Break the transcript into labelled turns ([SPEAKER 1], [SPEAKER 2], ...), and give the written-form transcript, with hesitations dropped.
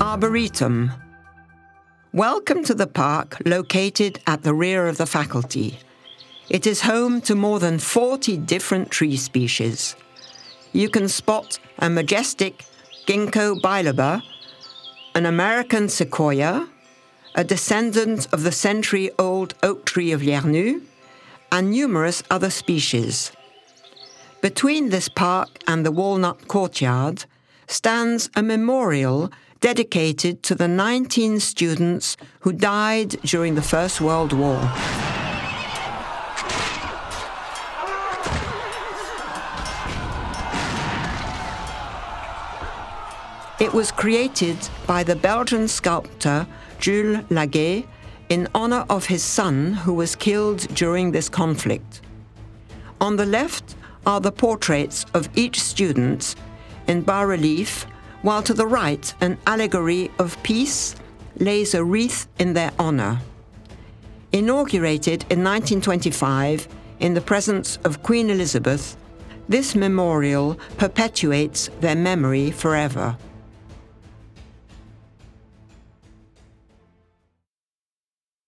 [SPEAKER 1] Arboretum. Welcome to the park located at the rear of the faculty. It is home to more than 40 different tree species. You can spot a majestic ginkgo biloba, an American sequoia, a descendant of the century-old oak tree of Liernu, and numerous other species. Between this park and the Walnut Courtyard stands a memorial dedicated to the 19 students who died during the First World War. It was created by the Belgian sculptor Jules Laguet in honor of his son who was killed during this conflict. On the left are the portraits of each student in bas-relief, while to the right an allegory of peace lays a wreath in their honor. Inaugurated in 1925 in the presence of Queen Elizabeth, this memorial perpetuates their memory forever.